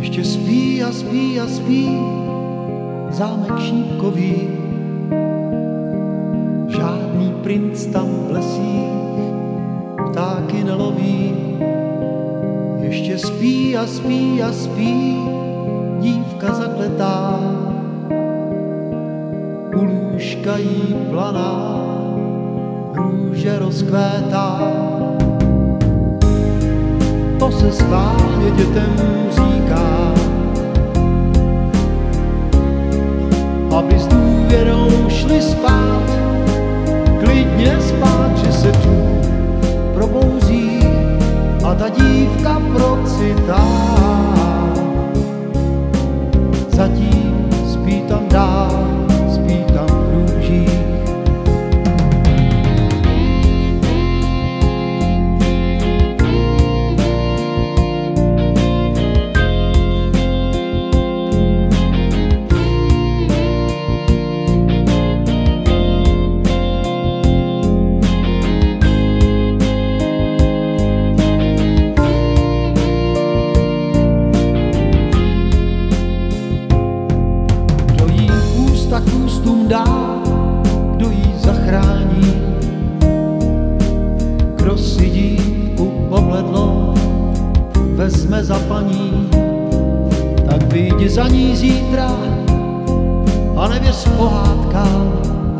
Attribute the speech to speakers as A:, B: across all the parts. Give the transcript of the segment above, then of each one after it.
A: Ještě spí a spí a spí zámek šípkový, žádný princ tam v lesích ptáky neloví. Ještě spí a spí a spí dívka zakletá, u lůžka jí planá růže rozkvétá. To se schválně dětem říká, aby s důvěrou šli spát, klidně spát, že se tu probouzí a ta dívka procitá. Zatím spí tam dál, spí tam v růžích. Tak ústům dá, kdo jí zachrání. Kdo si dívku pobledlo vezme za paní, tak vyjdi za ní zítra a nevěř pohádkám.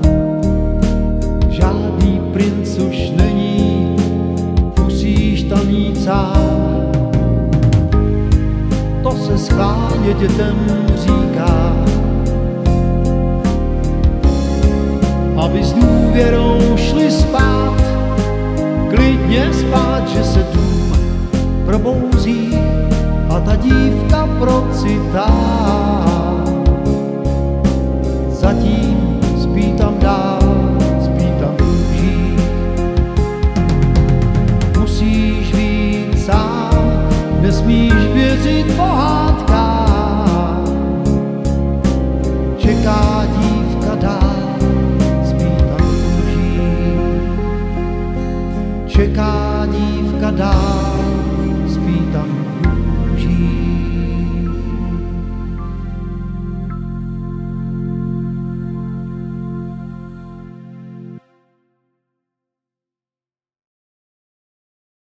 A: Žádný princ už není, musíš tam jít sám. To se schválně dětem říká, aby s důvěrou šli spát, klidně spát, že se dům probouzí a ta dívka procitá. Zatím spí tam dál, spí tam v růžích. Musíš vyjít sám, nesmíš věřit pohádkám. Čeká dívka dál, čeká dívka dál, spí tam